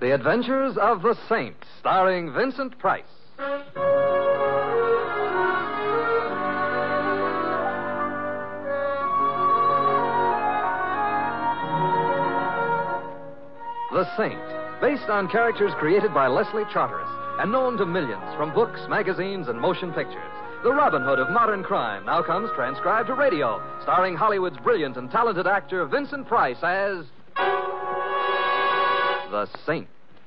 The Adventures of the Saint, starring Vincent Price. The Saint, based on characters created by Leslie Charteris and known to millions from books, magazines, and motion pictures. The Robin Hood of modern crime now comes transcribed to radio, starring Hollywood's brilliant and talented actor Vincent Price as the Saint.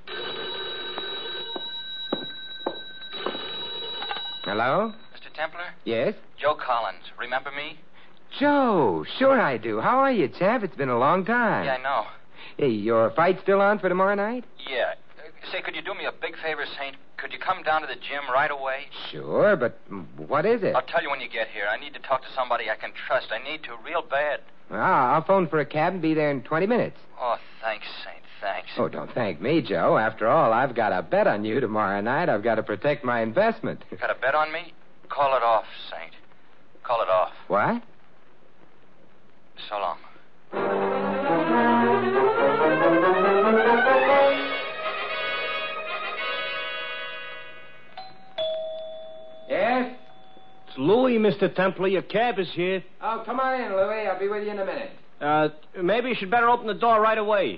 Hello? Mr. Templar? Yes? Joe Collins. Remember me? Joe, sure I do. How are you, chap? It's been a long time. Yeah, I know. Hey, your fight still on for tomorrow night? Yeah. Say, could you do me a big favor, Saint? Could you come down to the gym right away? Sure, but what is it? I'll tell you when you get here. I need to talk to somebody I can trust. I need to real bad. I'll phone for a cab and be there in 20 minutes. Oh, thanks, Saint. Thanks. Oh, don't thank me, Joe. After all, I've got a bet on you tomorrow night. I've got to protect my investment. Got a bet on me? Call it off, Saint. Call it off. What? So long. Yes? It's Louis, Mr. Templar. Your cab is here. Oh, come on in, Louis. I'll be with you in a minute. Maybe you should better open the door right away.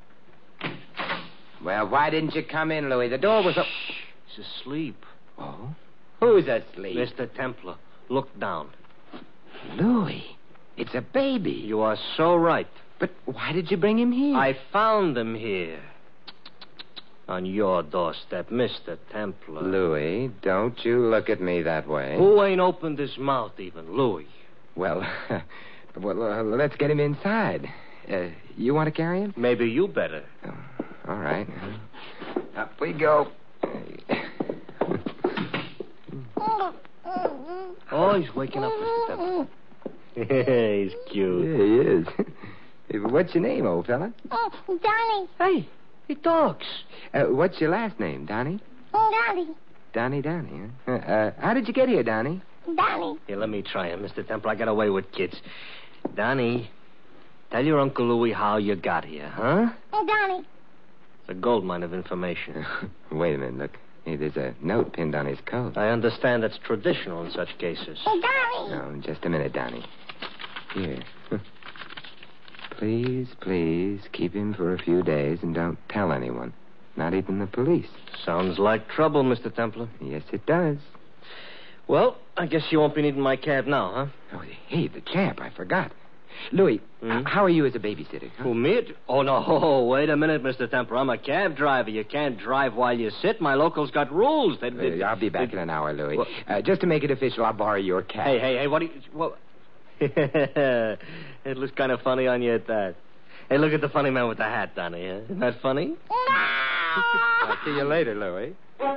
Well, why didn't you come in, Louis? The door was open. He's asleep. Oh? Who's asleep? Mr. Templar, look down. Louis, it's a baby. You are so right. But why did you bring him here? I found him here. On your doorstep, Mr. Templar. Louis, don't you look at me that way. Who ain't opened his mouth even? Louis. Well, let's get him inside. You want to carry him? Maybe you better. Oh, all right. Up we go. Oh, he's waking up, Mr. Templar. He's cute. Yeah, he is. What's your name, old fella? Donnie. Hey, he talks. What's your last name, Donnie? Donnie. Donnie, huh? How did you get here, Donnie? Donnie. Here, let me try him, Mr. Templar. I got away with kids. Donnie, tell your Uncle Louis how you got here, huh? Donnie. It's a goldmine of information. Wait a minute, look. Hey, there's a note pinned on his coat. I understand that's traditional in such cases. Donnie. Oh, just a minute, Donnie. Here. Please keep him for a few days and don't tell anyone. Not even the police. Sounds like trouble, Mr. Templar. Yes, it does. Well, I guess you won't be needing my cab now, huh? Oh, hey, the champ, I forgot. Louis, how are you as a babysitter? Huh? Who, me? Oh, no, wait a minute, Mr. Templar. I'm a cab driver. You can't drive while you sit. My locals got rules. I'll be back in an hour, Louis. Just to make it official, I'll borrow your cab. Hey, what do you... Well... It looks kind of funny on you at that. Hey, look at the funny man with the hat, Donnie. Huh? Isn't that funny? I'll see you later, Louis.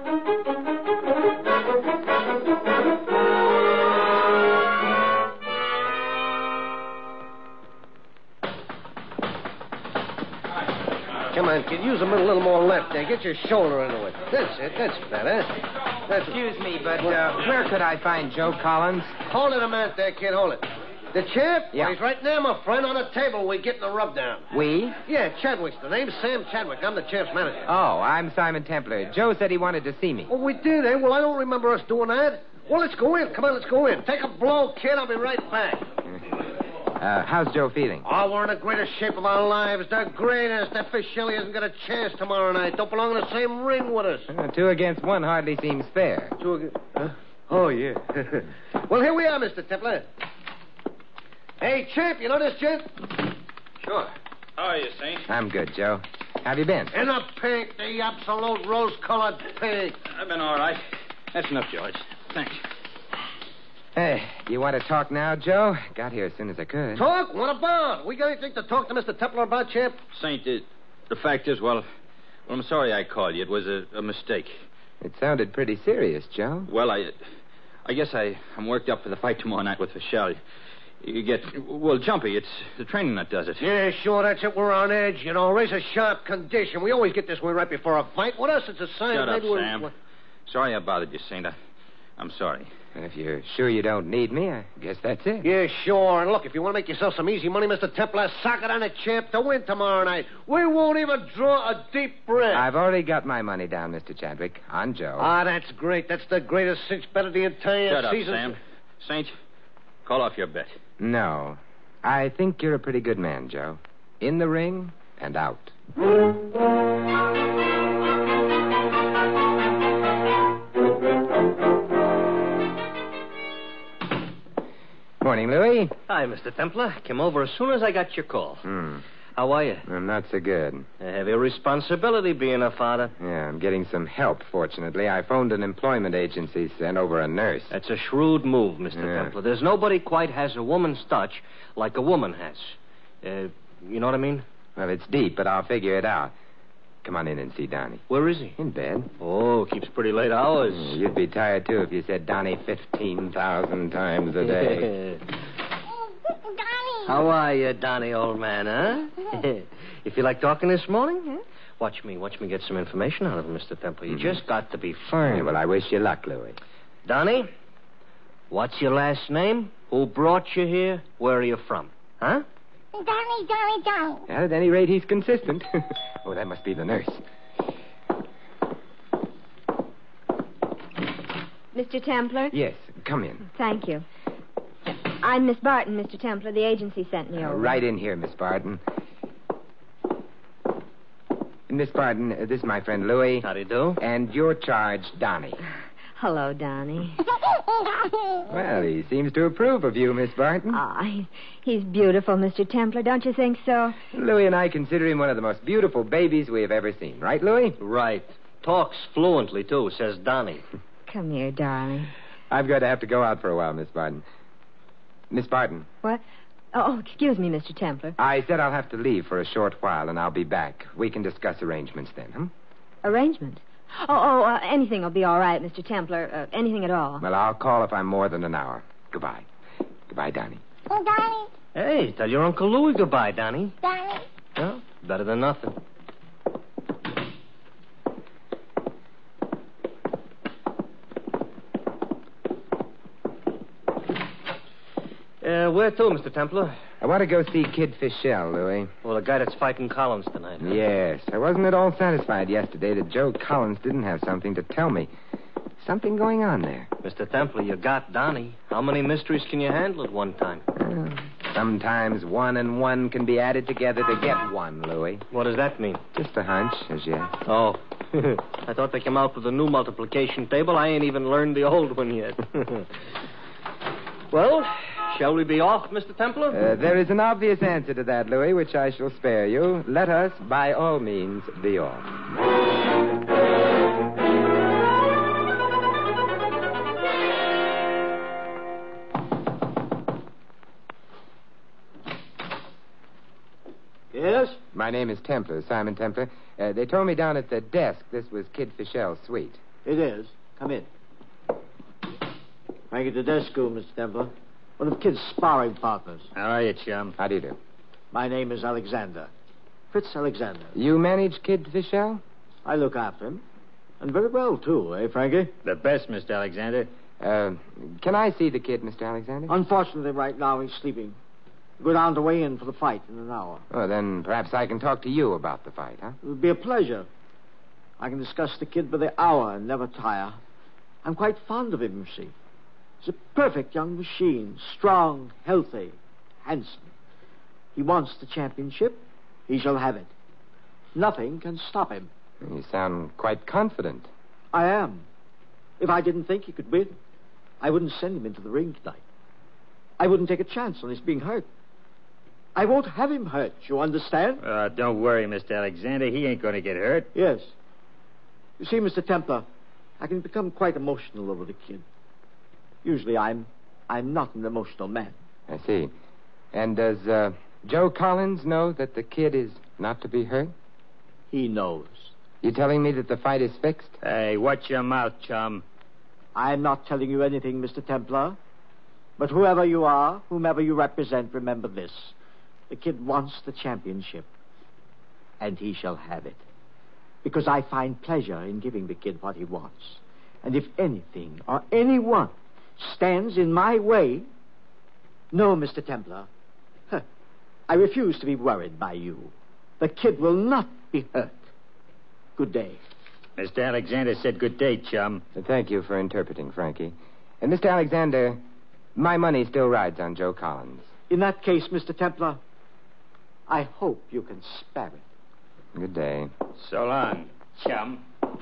Come on, kid. Use a little more left there. Get your shoulder into it. That's it. That's better. Excuse me, but where could I find Joe Collins? Hold it a minute there, kid. Hold it. The champ? Yeah. Well, he's right there, my friend, on the table. We're getting a rubdown. We? Yeah, Chadwick's the name. Sam Chadwick. I'm the champ's manager. Oh, I'm Simon Templar. Joe said he wanted to see me. Oh, we did, eh? Well, I don't remember us doing that. Well, let's go in. Come on, let's go in. Take a blow, kid. I'll be right back. How's Joe feeling? Oh, we're in the greatest shape of our lives. The greatest. That fish Shelley hasn't got a chance tomorrow night. Don't belong in the same ring with us. 2 against 1 hardly seems fair. 2 against... Huh? Oh, yeah. Well, here we are, Mr. Templar. Hey, champ, you know this gent? Sure. How are you, Saint? I'm good, Joe. How have you been? In the pink, the absolute rose-colored pink. I've been all right. That's enough, George. Thanks. Hey, you want to talk now, Joe? Got here as soon as I could. Talk? What about? We got anything to talk to Mr. Templar about, champ? Saint, the fact is, well, I'm sorry I called you. It was a mistake. It sounded pretty serious, Joe. Well, I guess I'm worked up for the fight tomorrow night with Fischel. You get, well, jumpy. It's the training that does it. Yeah, sure, that's it. We're on edge, you know. Razor sharp condition. We always get this way right before a fight. With us, it's a sign Shut that up, Sam. Sorry I bothered you, Saint. I'm sorry. If you're sure you don't need me, I guess that's it. Yeah, sure. And look, if you want to make yourself some easy money, Mr. Templar, sock it on the champ to win tomorrow night. We won't even draw a deep breath. I've already got my money down, Mr. Chadwick, on Joe. Ah, that's great. That's the greatest cinch bet of the entire Shut up, season. Sam. Saint, call off your bet. No. I think you're a pretty good man, Joe. In the ring and out. Morning, Louis. Hi, Mr. Templar. Came over as soon as I got your call. How are you? I'm not so good. A heavy responsibility being a father. Yeah, I'm getting some help, fortunately. I phoned an employment agency, sent over a nurse. That's a shrewd move, Mr. Yeah. Templar. There's nobody quite has a woman's touch like a woman has. You know what I mean? Well, it's deep, but I'll figure it out. Come on in and see Donnie. Where is he? In bed. Oh, keeps pretty late hours. You'd be tired, too, if you said Donnie 15,000 times a day. Donnie. How are you, Donnie, old man, huh? You feel like talking this morning? Huh? Watch me get some information out of him, Mr. Templar. You just got to be firm. Yeah, well, I wish you luck, Louis. Donnie, what's your last name? Who brought you here? Where are you from? Huh? Donnie. Well, at any rate, he's consistent. Oh, that must be the nurse. Mr. Templar? Yes, come in. Thank you. I'm Miss Barton, Mr. Templar. The agency sent me over. Right in here, Miss Barton. Miss Barton, this is my friend Louis. Howdy do. And your charge, Donnie. Hello, Donnie. Well, he seems to approve of you, Miss Barton. He's beautiful, Mr. Templar. Don't you think so? Louis and I consider him one of the most beautiful babies we have ever seen. Right, Louis? Right. Talks fluently, too, says Donnie. Come here, darling. I've got to have to go out for a while, Miss Barton. Miss Barton. What? Oh, excuse me, Mr. Templar. I said I'll have to leave for a short while, and I'll be back. We can discuss arrangements then, huh? Arrangement? Anything will be all right, Mr. Templar. Anything at all. Well, I'll call if I'm more than an hour. Goodbye. Goodbye, Donnie. Donnie. Hey, tell your Uncle Louis goodbye, Donnie. Donnie. Well, better than nothing. Where to, Mr. Templar? I want to go see Kid Fischel, Louis. Well, the guy that's fighting Collins tonight. Huh? Yes. I wasn't at all satisfied yesterday that Joe Collins didn't have something to tell me. Something going on there. Mr. Templar, you got Donnie. How many mysteries can you handle at one time? Sometimes 1 and 1 can be added together to get 1, Louis. What does that mean? Just a hunch, as yet. Oh. I thought they came out with a new multiplication table. I ain't even learned the old one yet. Well, shall we be off, Mr. Templar? There is an obvious answer to that, Louis, which I shall spare you. Let us, by all means, be off. Yes? My name is Templar, Simon Templar. They told me down at the desk this was Kid Fischel's suite. It is. Come in. Frank at the desk school, Mr. Templar. One of Kid's sparring partners. How are you, chum? How do you do? My name is Alexander. Fritz Alexander. You manage Kid Fischel? I look after him. And very well, too, eh, Frankie? The best, Mr. Alexander. Can I see the kid, Mr. Alexander? Unfortunately, right now, he's sleeping. Go down to weigh in for the fight in an hour. Oh, then perhaps I can talk to you about the fight, huh? It would be a pleasure. I can discuss the kid by the hour and never tire. I'm quite fond of him, you see. He's a perfect young machine. Strong, healthy, handsome. He wants the championship. He shall have it. Nothing can stop him. You sound quite confident. I am. If I didn't think he could win, I wouldn't send him into the ring tonight. I wouldn't take a chance on his being hurt. I won't have him hurt, you understand? Don't worry, Mr. Alexander. He ain't going to get hurt. Yes. You see, Mr. Templar, I can become quite emotional over the kid. Usually I'm not an emotional man. I see. And does Joe Collins know that the kid is not to be hurt? He knows. You telling me that the fight is fixed? Hey, watch your mouth, chum. I'm not telling you anything, Mr. Templar. But whoever you are, whomever you represent, remember this. The kid wants the championship. And he shall have it. Because I find pleasure in giving the kid what he wants. And if anything or anyone stands in my way? No, Mr. Templar. I refuse to be worried by you. The kid will not be hurt. Good day. Mr. Alexander said good day, chum. Thank you for interpreting, Frankie. And Mr. Alexander, my money still rides on Joe Collins. In that case, Mr. Templar, I hope you can spare it. Good day. So long, chum.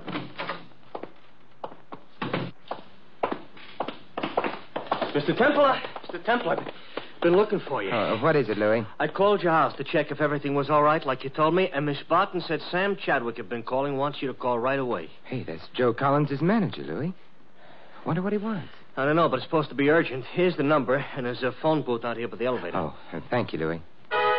Mr. Templar! Mr. Templar, I've been looking for you. What is it, Louis? I called your house to check if everything was all right, like you told me, and Miss Barton said Sam Chadwick had been calling, wants you to call right away. Hey, that's Joe Collins' manager, Louis. Wonder what he wants. I don't know, but it's supposed to be urgent. Here's the number, and there's a phone booth out here by the elevator. Oh, thank you, Louis.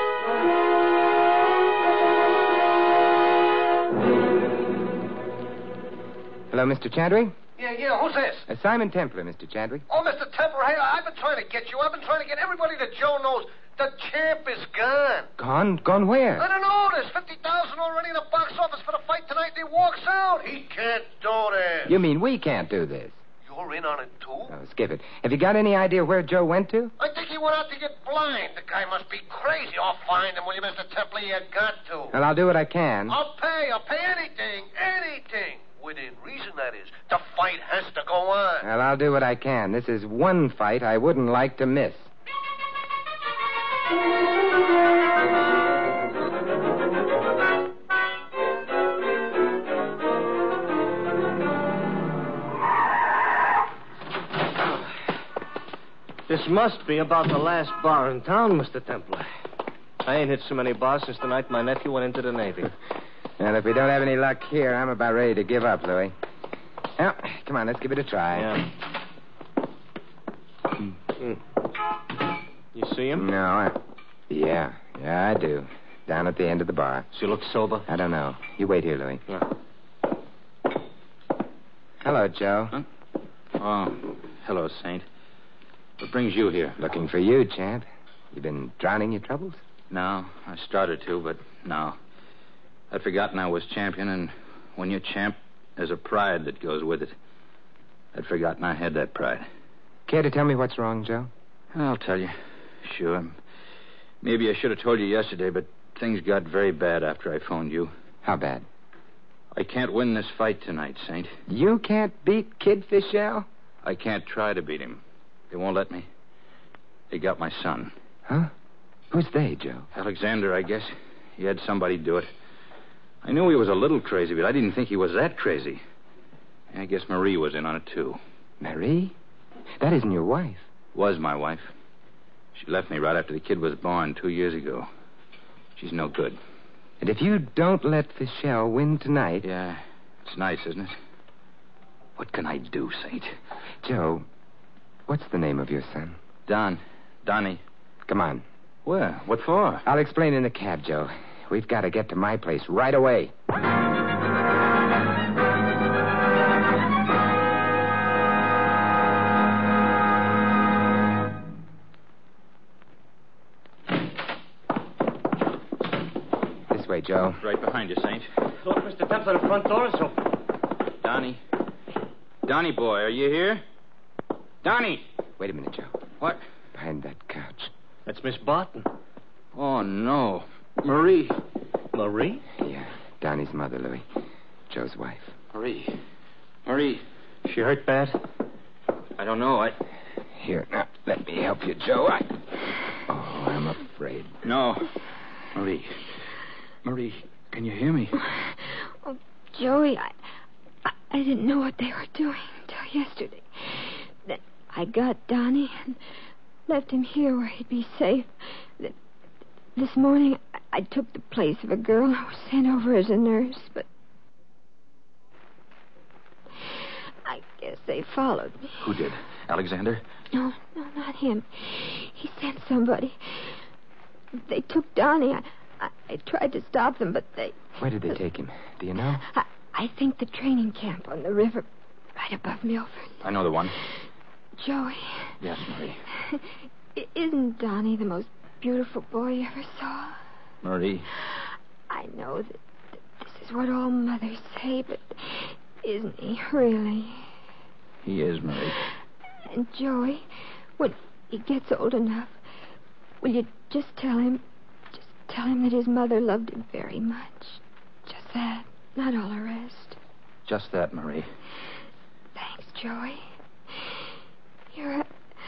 Hello, Mr. Chadwick? Yeah, who's this? Simon Templar, Mr. Chadwick. Oh, Mr. Templar, hey, I've been trying to get you. I've been trying to get everybody that Joe knows. The champ is gone. Gone? Gone where? I don't know. There's $50,000 already in the box office for the fight tonight, and he walks out. He can't do this. You mean we can't do this? You're in on it, too? Oh, skip it. Have you got any idea where Joe went to? I think he went out to get blind. The guy must be crazy. I'll find him, will you, Mr. Templar? You got to. Well, I'll do what I can. I'll pay anything. Within reason, that is. The fight has to go on. Well, I'll do what I can. This is one fight I wouldn't like to miss. This must be about the last bar in town, Mr. Templar. I ain't hit so many bars since the night my nephew went into the Navy. And if we don't have any luck here, I'm about ready to give up, Louis. Well, come on, let's give it a try. Yeah. You see him? No, Yeah, I do. Down at the end of the bar. Does he look sober? I don't know. You wait here, Louis. Yeah. Hello, Joe. Huh? Oh, hello, Saint. What brings you here? Looking for you, champ. You been drowning your troubles? No, I started to, but no. I'd forgotten I was champion, and when you're champ, there's a pride that goes with it. I'd forgotten I had that pride. Care to tell me what's wrong, Joe? I'll tell you. Sure. Maybe I should have told you yesterday, but things got very bad after I phoned you. How bad? I can't win this fight tonight, Saint. You can't beat Kid Fischel? I can't try to beat him. They won't let me. They got my son. Huh? Who's they, Joe? Alexander, I guess. He had somebody do it. I knew he was a little crazy, but I didn't think he was that crazy. I guess Marie was in on it, too. Marie? That isn't your wife. Was my wife. She left me right after the kid was born 2 years ago. She's no good. And if you don't let Fischel win tonight... Yeah, it's nice, isn't it? What can I do, Saint? Joe, what's the name of your son? Donnie. Come on. Where? What for? I'll explain in the cab, Joe. We've got to get to my place right away. This way, Joe. Right behind you, Saint. Look, Mr. Templar, the front door is open. Donnie boy, are you here? Donnie! Wait a minute, Joe. What? Behind that couch. That's Miss Barton. Oh, no. Marie. Marie? Yeah, Donnie's mother, Louis. Joe's wife. Marie. She hurt bad? I don't know. Here, now, let me help you, Joe. Oh, I'm afraid. No. Marie, can you hear me? Oh, Joey, I didn't know what they were doing until yesterday. Then I got Donnie and left him here where he'd be safe. This morning, I took the place of a girl who was sent over as a nurse, but I guess they followed me. Who did? Alexander? No, not him. He sent somebody. They took Donnie. I tried to stop them, but they... Where did they take him? Do you know? I think the training camp on the river right above Milford. I know the one. Joey. Yes, Marie. Isn't Donnie the most beautiful boy you ever saw? Marie. I know that this is what all mothers say, but isn't he really? He is, Marie. And Joey, when he gets old enough, will you just tell him that his mother loved him very much? Just that, not all the rest. Just that, Marie. Thanks, Joey. You're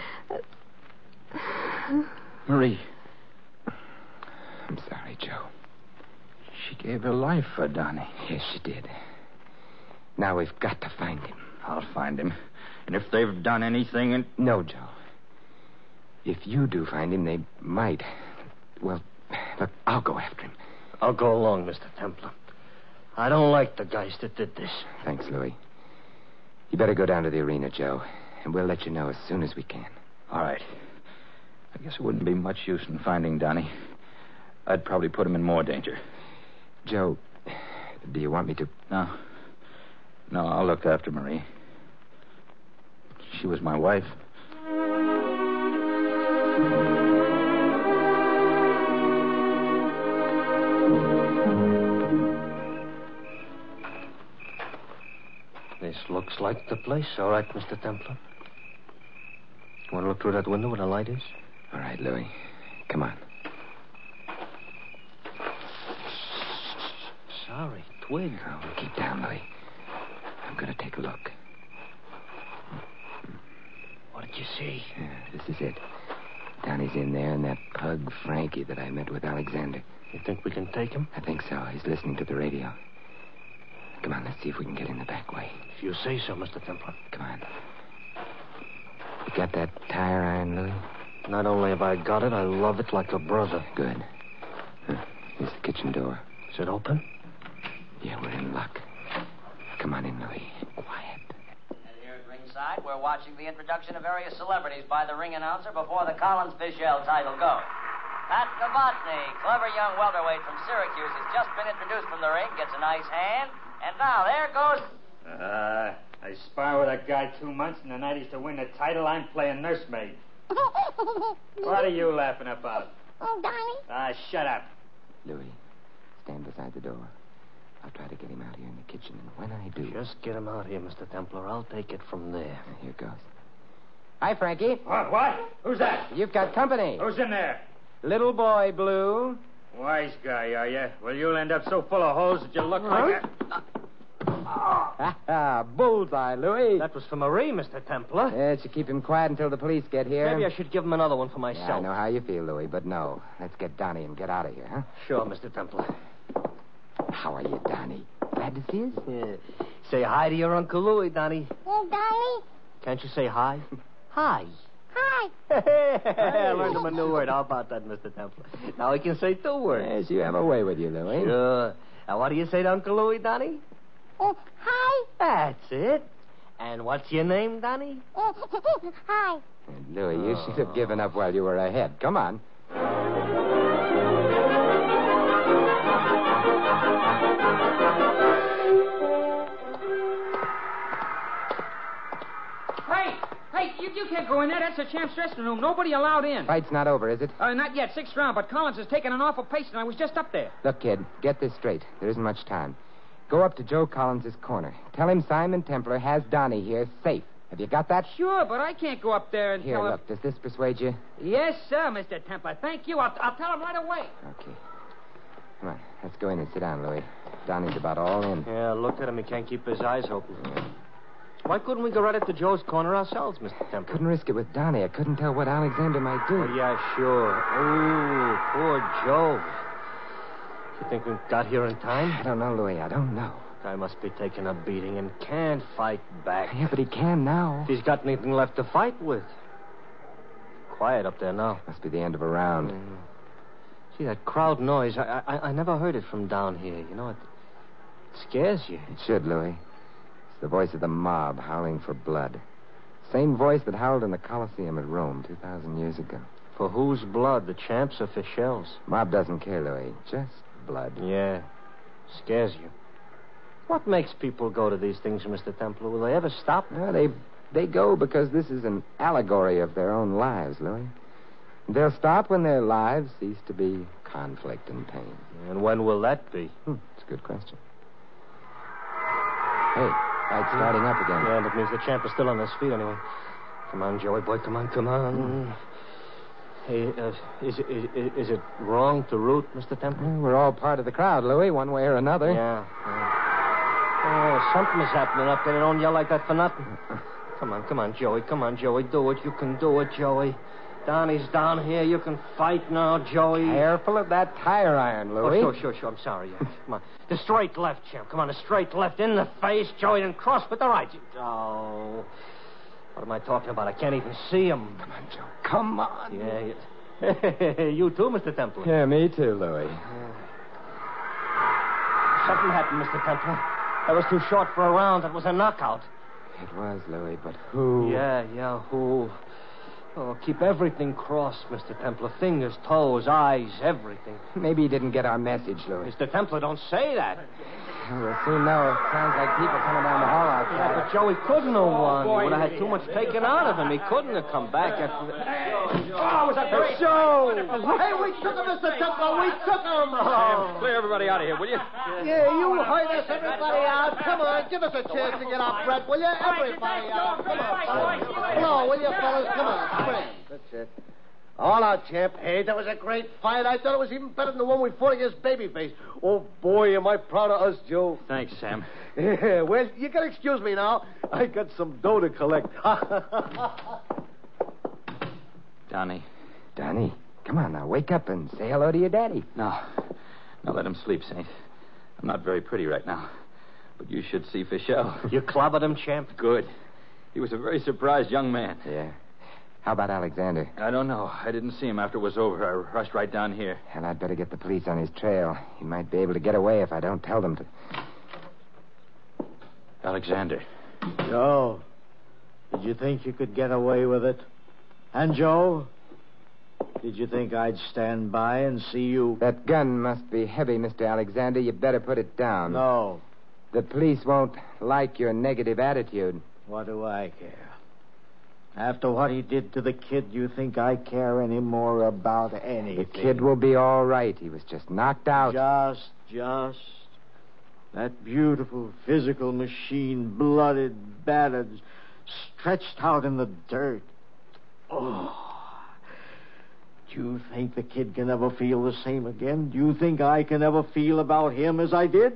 Marie. I'm sorry, Joe. She gave her life for Donnie. Yes, she did. Now we've got to find him. I'll find him. And if they've done anything and... No, Joe. If you do find him, they might. Well, look, I'll go after him. I'll go along, Mr. Templar. I don't like the guys that did this. Thanks, Louis. You better go down to the arena, Joe, and we'll let you know as soon as we can. All right. I guess it wouldn't be much use in finding Donnie. I'd probably put him in more danger. Joe, do you want me to... No, I'll look after Marie. She was my wife. This looks like the place. All right, Mr. Templar. Want to look through that window where the light is? All right, Louis. Come on. Sorry, twig. Oh, keep down, Louis. I'm going to take a look. What did you see? This is it. Donnie's in there, and that pug Frankie that I met with Alexander. You think we can take him? I think so. He's listening to the radio. Come on, let's see if we can get in the back way. If you say so, Mr. Templar. Come on. You got that tire iron, Louis? Not only have I got it, I love it like a brother. Good. Here's the kitchen door. Is it open? Yeah, we're in luck. Come on in, Louis. Quiet. And here at ringside, we're watching the introduction of various celebrities by the ring announcer before the Collins-Fischel title go. Pat Novotny, clever young welterweight from Syracuse, has just been introduced from the ring, gets a nice hand, and now there goes... I spar with a guy 2 months, and the night he's to win the title, I'm playing nursemaid. What are you laughing about? Oh, Donnie. Shut up. Louis, stand beside the door. I'll try to get him out here in the kitchen, and when I do... Just get him out here, Mr. Templar. I'll take it from there. Here goes. Hi, Frankie. What? Who's that? You've got company. Who's in there? Little boy, Blue. Wise guy, are you? Well, you'll end up so full of holes that you'll look like a... Bullseye, Louis. That was for Marie, Mr. Templar. Yeah, it should keep him quiet until the police get here. Maybe I should give him another one for myself. Yeah, I know how you feel, Louis, but no. Let's get Donnie and get out of here, huh? Sure, Mr. Templar. How are you, Donnie? Glad to see you? Yeah. Say hi to your Uncle Louis, Donnie. Oh, Donnie. Can't you say hi? Hi. Hi. I learned him a new word. How about that, Mr. Templar? Now he can say 2 words. Yes, you have a way with you, Louis. Sure. Now, what do you say to Uncle Louis, Donnie? Oh, hi. That's it. And what's your name, Donnie? Hi. Louis, you should have given up while you were ahead. Come on. Hey, you can't go in there. That's the champ's dressing room. Nobody allowed in. Fight's not over, is it? Not yet. 6th round, but Collins has taken an awful pace, and I was just up there. Look, kid, get this straight. There isn't much time. Go up to Joe Collins' corner. Tell him Simon Templar has Donnie here safe. Have you got that? Sure, but I can't go up there and Here, tell him... look, does this persuade you? Yes, sir, Mr. Templar. Thank you. I'll tell him right away. Okay. Come on, let's go in and sit down, Louis. Donnie's about all in. Yeah, look at him. He can't keep his eyes open. Yeah. Why couldn't we go right up to Joe's corner ourselves, Mr. Templar? Couldn't risk it with Donnie. I couldn't tell what Alexander might do. Oh, yeah, sure. Oh, poor Joe. You think we got here in time? I don't know, Louis. I don't know. Guy must be taking a beating and can't fight back. Yeah, but he can now. If he's got anything left to fight with. Quiet up there now. Must be the end of a round. See, that crowd noise, I never heard it from down here. You know, it scares you. It should, Louis. It's the voice of the mob howling for blood. Same voice that howled in the Colosseum at Rome 2,000 years ago. For whose blood? The champ's or Fischel's? Mob doesn't care, Louis. Just blood. Yeah. Scares you. What makes people go to these things, Mr. Templar? Will they ever stop? They go because this is an allegory of their own lives, Louis. They'll stop when their lives cease to be conflict and pain. And when will that be? It's a good question. Hey, fight's starting up again. Yeah, that means the champ is still on his feet anyway. Come on, Joey boy. Come on. Hey, is it wrong to root, Mr. Temple? We're all part of the crowd, Louis, one way or another. Yeah. Oh, something is happening up there. They don't yell like that for nothing. Come on, Joey. Do it. You can do it, Joey. Donnie's down here. You can fight now, Joey. Careful of that tire iron, Louis. Oh, sure. I'm sorry. Yeah. Come on. The straight left, champ. Come on, the straight left in the face, Joey, and cross with the right. Oh. What am I talking about? I can't even see him. Come on, Joe. Come on. Yeah. You too, Mr. Temple. Yeah, me too, Louis. Something happened, Mr. Temple. That was too short for a round. That was a knockout. It was, Louis, but who? Yeah, who? Oh, keep everything crossed, Mr. Templar. Fingers, toes, eyes, everything. Maybe he didn't get our message, Louis. Mr. Templar, don't say that. We'll soon know. Sounds like people coming down the hall outside. Yeah, but Joey couldn't have won. He would have had too much taken out of him. He couldn't have come back after the... Oh, was that great? Show! Hey, we took him, Mr. Templar. We took him. Sam, clear everybody out of here, will you? Yeah, you heard us, everybody out. Come on, give us a chance to get our breath, will you? Everybody out. Come on, fellas. Blow, will you, fellas? Come on, spring. That's it. All out, champ. Hey, that was a great fight. I thought it was even better than the one we fought against Babyface. Oh, boy, am I proud of us, Joe. Thanks, Sam. Yeah, well, you gotta excuse me now. I got some dough to collect. Donnie. Donnie, come on now. Wake up and say hello to your daddy. No, let him sleep, Saint. I'm not very pretty right now. But you should see Fischel. You clobbered him, champ? Good. He was a very surprised young man. Yeah. How about Alexander? I don't know. I didn't see him after it was over. I rushed right down here. And I'd better get the police on his trail. He might be able to get away if I don't tell them to. Alexander. Joe, did you think you could get away with it? And Joe, did you think I'd stand by and see you? That gun must be heavy, Mr. Alexander. You better put it down. No. The police won't like your negative attitude. What do I care? After what he did to the kid, you think I care any more about anything? The kid will be all right. He was just knocked out. Just. That beautiful physical machine, blooded, battered, stretched out in the dirt. Oh. Do you think the kid can ever feel the same again? Do you think I can ever feel about him as I did?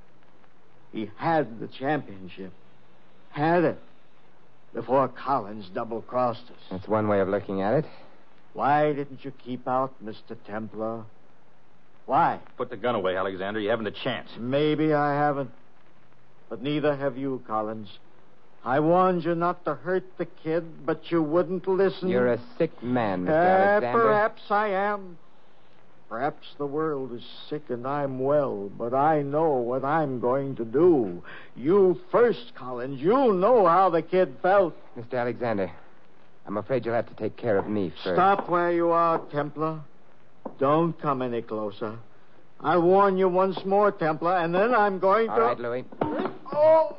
He had the championship. Had it. Before Collins double-crossed us. That's one way of looking at it. Why didn't you keep out, Mr. Templar? Why? Put the gun away, Alexander. You haven't a chance. Maybe I haven't. But neither have you, Collins. I warned you not to hurt the kid, but you wouldn't listen. You're a sick man, Mr. Alexander. Perhaps I am. Perhaps the world is sick and I'm well, but I know what I'm going to do. You first, Collins. You know how the kid felt. Mr. Alexander, I'm afraid you'll have to take care of me first. Stop where you are, Templar. Don't come any closer. I'll warn you once more, Templar, and then I'm going to... All right, Louis. Oh!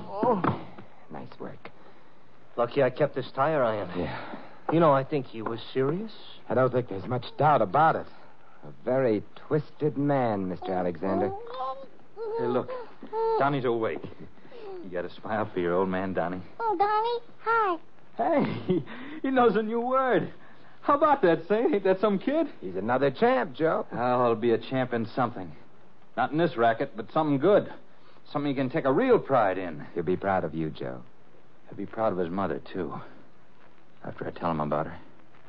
Nice work. Lucky I kept this tire iron. Yeah. You know, I think he was serious. I don't think there's much doubt about it. A very twisted man, Mr. Alexander. Hey, look. Donnie's awake. You got a smile for your old man, Donnie. Oh, Donnie, hi. Hey, he knows a new word. How about that, Saint? Ain't that some kid? He's another champ, Joe. Oh, he'll be a champ in something. Not in this racket, but something good. Something he can take a real pride in. He'll be proud of you, Joe. He'll be proud of his mother, too. After I tell him about her.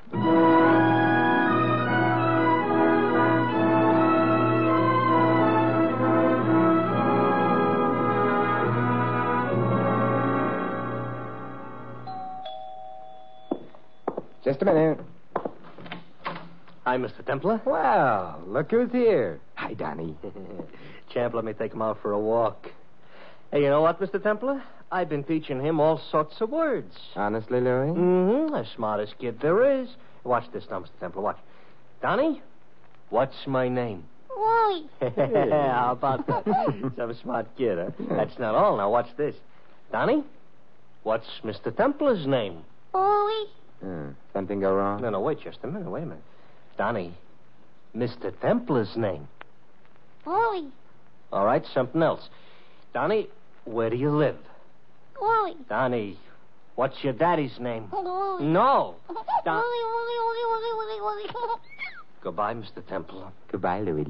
Just a minute. Hi, Mr. Templar. Well, look who's here. Hi, Donnie. Champ, let me take him out for a walk. Hey, you know what, Mr. Templar? I've been teaching him all sorts of words. Honestly, Louis? Mm-hmm. The smartest kid there is. Watch this now, Mr. Templar. Watch. Donnie, what's my name? Wally. How about that? Some smart kid, huh? That's not all. Now, watch this. Donnie, what's Mr. Templar's name? Wally. Something go wrong? No, wait just a minute. Wait a minute. Donnie, Mr. Templar's name. Wally. All right, something else. Donnie, where do you live? Wally. Donnie, What's your daddy's name? Louie. No. Louie. Goodbye, Mr. Temple. Goodbye, Louie.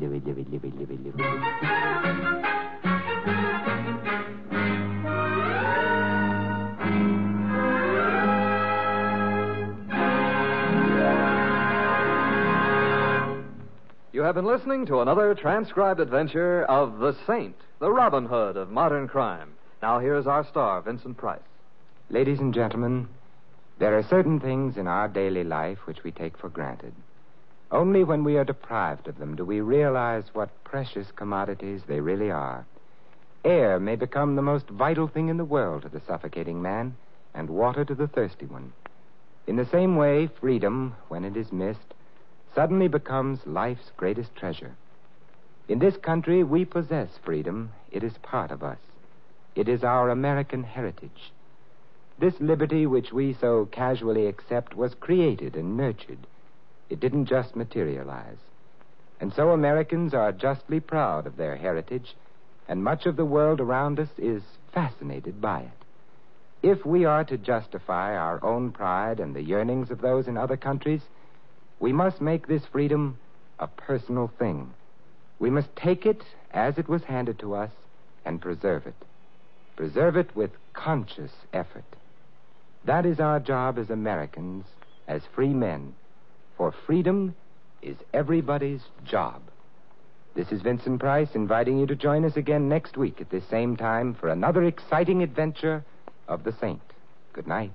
You have been listening to another transcribed adventure of The Saint, the Robin Hood of modern crime. Now here's our star, Vincent Price. Ladies and gentlemen, there are certain things in our daily life which we take for granted. Only when we are deprived of them do we realize what precious commodities they really are. Air may become the most vital thing in the world to the suffocating man, and water to the thirsty one. In the same way, freedom, when it is missed, suddenly becomes life's greatest treasure. In this country, we possess freedom. It is part of us. It is our American heritage. This liberty which we so casually accept was created and nurtured. It didn't just materialize. And so Americans are justly proud of their heritage, and much of the world around us is fascinated by it. If we are to justify our own pride and the yearnings of those in other countries, we must make this freedom a personal thing. We must take it as it was handed to us and preserve it. Preserve it with conscious effort. That is our job as Americans, as free men. For freedom is everybody's job. This is Vincent Price inviting you to join us again next week at this same time for another exciting adventure of the Saint. Good night.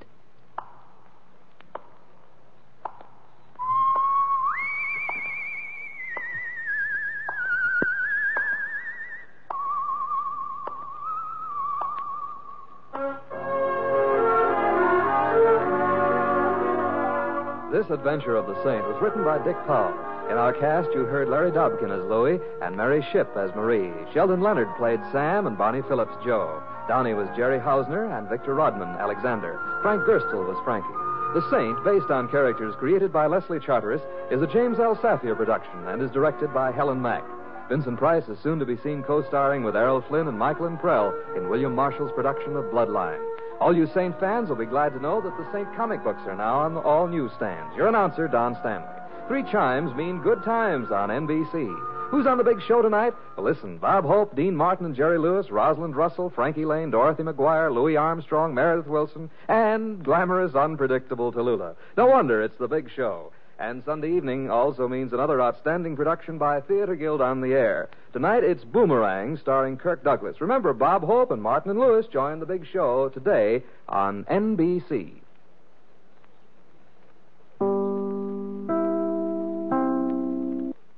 This adventure of the Saint was written by Dick Powell. In our cast, you heard Larry Dobkin as Louie and Mary Shipp as Marie. Sheldon Leonard played Sam and Bonnie Phillips Joe. Downey was Jerry Hausner and Victor Rodman Alexander. Frank Gerstle was Frankie. The Saint, based on characters created by Leslie Charteris, is a James L. Safier production and is directed by Helen Mack. Vincent Price is soon to be seen co-starring with Errol Flynn and Michael Prell in William Marshall's production of Bloodline. All you Saint fans will be glad to know that the Saint comic books are now on all newsstands. Your announcer, Don Stanley. 3 chimes mean good times on NBC. Who's on the big show tonight? Well, listen, Bob Hope, Dean Martin and Jerry Lewis, Rosalind Russell, Frankie Lane, Dorothy McGuire, Louis Armstrong, Meredith Wilson, and glamorous, unpredictable Tallulah. No wonder it's the big show. And Sunday evening also means another outstanding production by Theater Guild on the Air. Tonight, it's Boomerang, starring Kirk Douglas. Remember, Bob Hope and Martin and Lewis join the big show today on NBC.